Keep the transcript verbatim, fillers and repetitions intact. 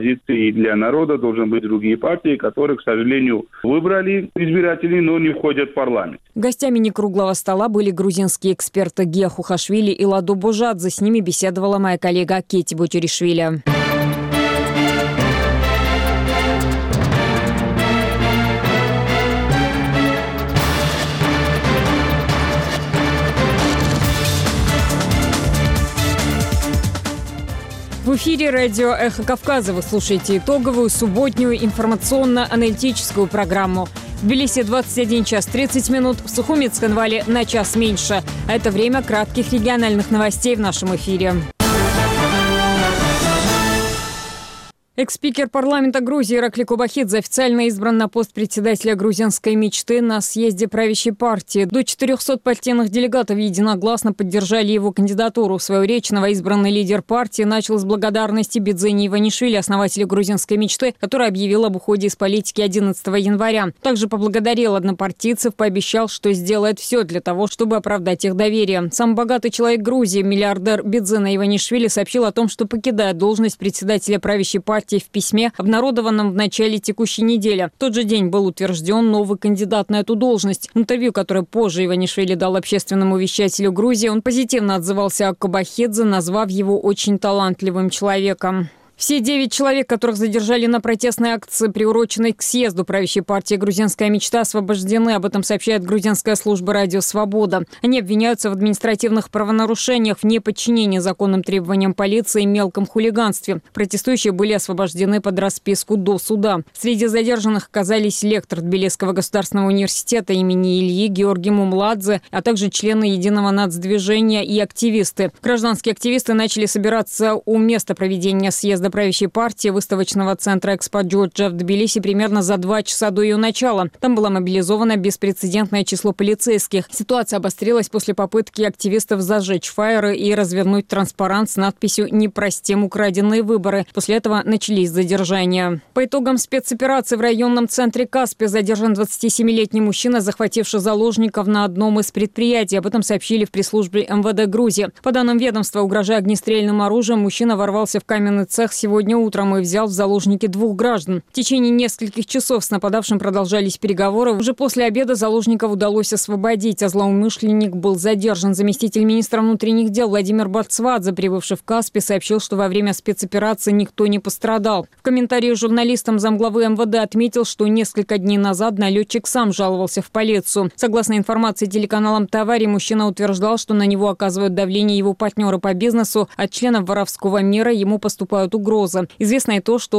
И для народа должны быть другие партии, которые, к сожалению, выбрали избиратели, но не входят в парламент. Гостями некруглого стола были грузинские эксперты Гия Хухашвили и Ладу Божадзе. С ними беседовала моя коллега Кети Бутеришвили. В эфире радио «Эхо Кавказа» вы слушаете итоговую субботнюю информационно-аналитическую программу. В Тбилиси двадцать один час тридцать минут, в Сухуми и Цхинвале на час меньше. Это время кратких региональных новостей в нашем эфире. Экс-спикер парламента Грузии Иракли Кобахидзе официально избран на пост председателя грузинской мечты на съезде правящей партии. До четырехсот партийных делегатов единогласно поддержали его кандидатуру. В свою речь новоизбранный лидер партии начал с благодарности Бидзени Иванишвили, основателя грузинской мечты, который объявил об уходе из политики одиннадцатого января. Также поблагодарил однопартийцев, пообещал, что сделает все для того, чтобы оправдать их доверие. Самый богатый человек Грузии, миллиардер Бидзени Иванишвили, сообщил о том, что покидает должность председателя правящей партии в письме, обнародованном в начале текущей недели. В тот же день был утвержден новый кандидат на эту должность. В интервью, которое позже Иванишвили дал общественному вещателю Грузии, он позитивно отзывался о Кобахидзе, назвав его очень талантливым человеком. Все девять человек, которых задержали на протестной акции, приуроченной к съезду правящей партии «Грузинская мечта», освобождены. Об этом сообщает грузинская служба «Радио Свобода». Они обвиняются в административных правонарушениях, в неподчинении законным требованиям полиции и мелком хулиганстве. Протестующие были освобождены под расписку до суда. Среди задержанных оказались лектор Тбилисского государственного университета имени Ильи Георгий Мумладзе, а также члены Единого нацдвижения и активисты. Гражданские активисты начали собираться у места проведения съезда правящей партии выставочного центра «Экспо Джорджа» в Тбилиси примерно за два часа до ее начала. Там было мобилизовано беспрецедентное число полицейских. Ситуация обострилась после попытки активистов зажечь фаеры и развернуть транспарант с надписью «Не простим украденные выборы». После этого начались задержания. По итогам спецоперации в районном центре Каспи задержан двадцатисемилетний мужчина, захвативший заложников на одном из предприятий. Об этом сообщили в пресс-службе эм вэ дэ Грузии. По данным ведомства, угрожая огнестрельным оружием, мужчина ворвался в каменный цех сегодня утром и взял в заложники двух граждан. В течение нескольких часов с нападавшим продолжались переговоры. Уже после обеда заложников удалось освободить, а злоумышленник был задержан. Заместитель министра внутренних дел Владимир Барцвадзе, прибывший в Каспи, сообщил, что во время спецоперации никто не пострадал. В комментарии журналистам замглавы эм вэ дэ отметил, что несколько дней назад налетчик сам жаловался в полицию. Согласно информации телеканалам «Тавари», мужчина утверждал, что на него оказывают давление его партнеры по бизнесу. От членов воровского мира ему поступают угрозы. Известно и то, что